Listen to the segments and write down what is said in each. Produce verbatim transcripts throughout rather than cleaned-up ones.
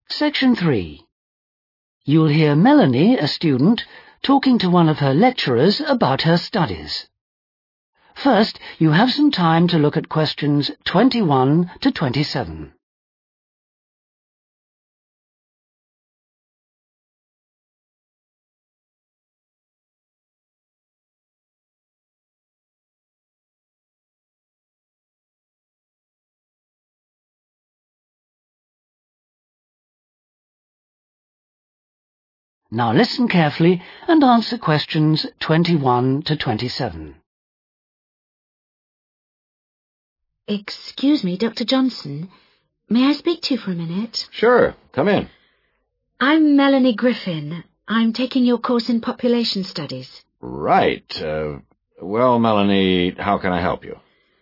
Section three. You'll hear Melanie, a student, talking to one of her lecturers about her studies. First, you have some time to look at questions twenty-one to twenty-seven. Now listen carefully and answer questions twenty-one to twenty-seven. Excuse me, Doctor Johnson. May I speak to you for a minute? Sure, come in. I'm Melanie Griffin. I'm taking your course in population studies. Right. Uh, well, Melanie, how can I help you?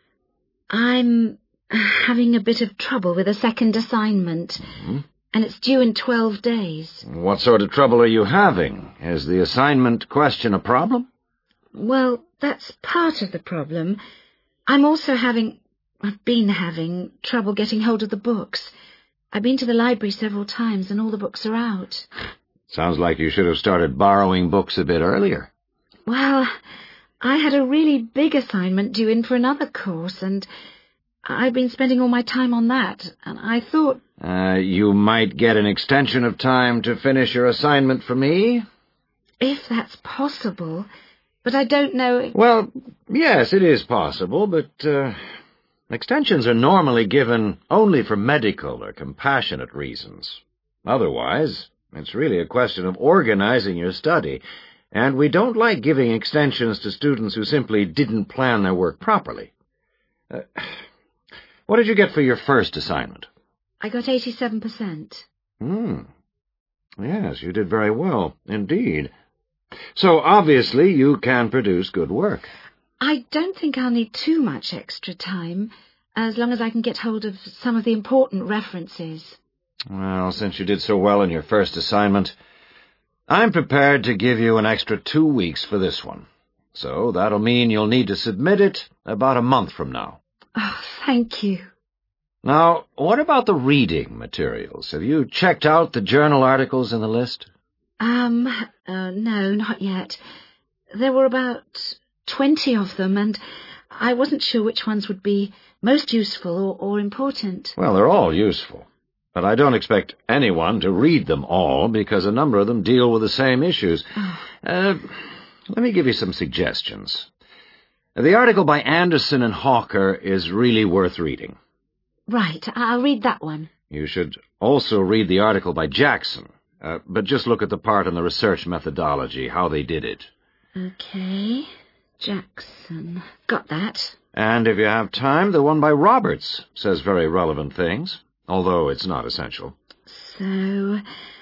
I'm having a bit of trouble with a second assignment. Mm-hmm. And it's due in twelve days. What sort of trouble are you having? Is the assignment question a problem? Well, that's part of the problem. I'm also having, I've been having, trouble getting hold of the books. I've been to the library several times and all the books are out. Sounds like you should have started borrowing books a bit earlier. Well, I had a really big assignment due in for another course and I've been spending all my time on that, and I thought... Uh, you might get an extension of time to finish your assignment for me? If that's possible, but I don't know... If... Well, yes, it is possible, but uh, extensions are normally given only for medical or compassionate reasons. Otherwise, it's really a question of organizing your study, and we don't like giving extensions to students who simply didn't plan their work properly. Uh, What did you get for your first assignment? I got eighty-seven percent. Hmm. Yes, you did very well, indeed. So, obviously, you can produce good work. I don't think I'll need too much extra time, as long as I can get hold of some of the important references. Well, since you did so well in your first assignment, I'm prepared to give you an extra two weeks for this one. So, that'll mean you'll need to submit it about a month from now. Oh, thank you. Now, what about the reading materials? Have you checked out the journal articles in the list? Um, uh, no, not yet. There were about twenty of them, and I wasn't sure which ones would be most useful or, or important. Well, they're all useful, but I don't expect anyone to read them all, because a number of them deal with the same issues. Oh. Uh, let me give you some suggestions. The article by Anderson and Hawker is really worth reading. Right, I'll read that one. You should also read the article by Jackson, uh, but just look at the part on the research methodology, how they did it. Okay, Jackson. Got that. And if you have time, the one by Roberts says very relevant things, although it's not essential. So,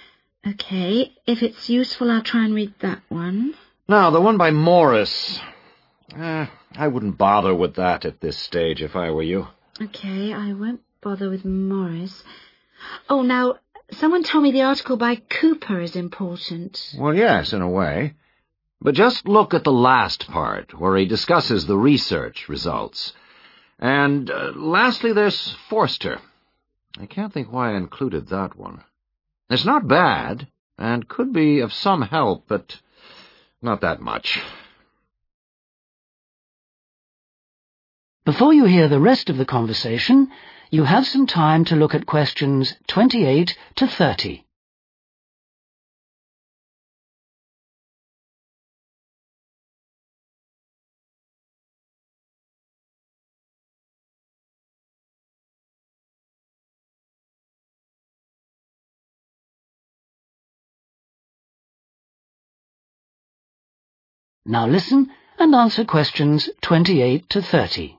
okay, if it's useful, I'll try and read that one. Now, the one by Morris... Uh, I wouldn't bother with that at this stage if I were you. Okay, I won't bother with Morris. Oh, now, someone told me the article by Cooper is important. Well, yes, in a way. But just look at the last part, where he discusses the research results. And uh, lastly, there's Forster. I can't think why I included that one. It's not bad, and could be of some help, but not that much. Before you hear the rest of the conversation, you have some time to look at questions twenty-eight to thirty. Now listen and answer questions twenty-eight to thirty.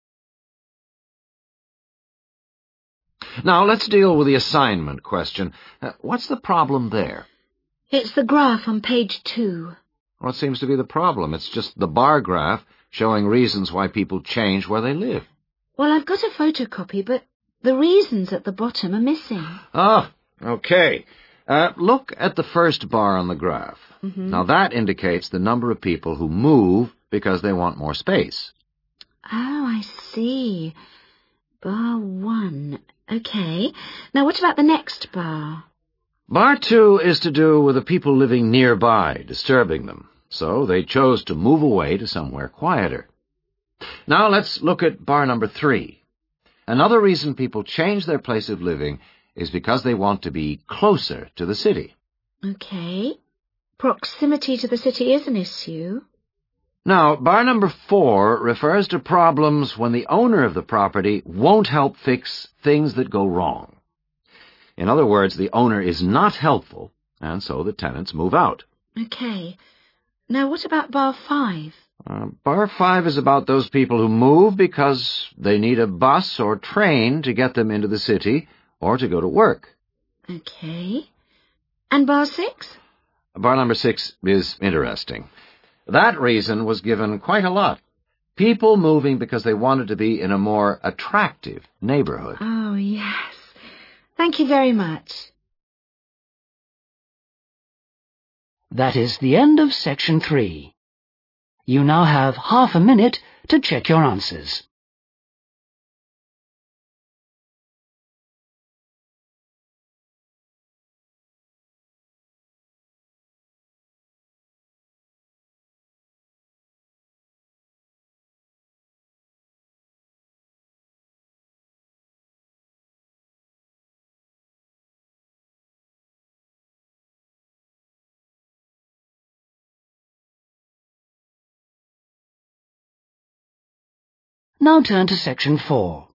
Now, let's deal with the assignment question. Uh, what's the problem there? It's the graph on page two. What seems to be the problem? It's just the bar graph showing reasons why people change where they live. Well, I've got a photocopy, but the reasons at the bottom are missing. Ah, okay. Uh, look at the first bar on the graph. Mm-hmm. Now, that indicates the number of people who move because they want more space. Oh, I see. Bar one. Okay. Now, what about the next bar? Bar two is to do with the people living nearby, disturbing them, so they chose to move away to somewhere quieter. Now let's look at bar number three. Another reason people change their place of living is because they want to be closer to the city. Okay. Proximity to the city is an issue. Now, bar number four refers to problems when the owner of the property won't help fix things that go wrong. In other words, the owner is not helpful, and so the tenants move out. Okay. Now what about bar five? Uh, bar five is about those people who move because they need a bus or train to get them into the city or to go to work. Okay. And bar six? Bar number six is interesting. That reason was given quite a lot. People moving because they wanted to be in a more attractive neighborhood. Oh, yes. Thank you very much. That is the end of section three. You now have half a minute to check your answers. Now turn to section four.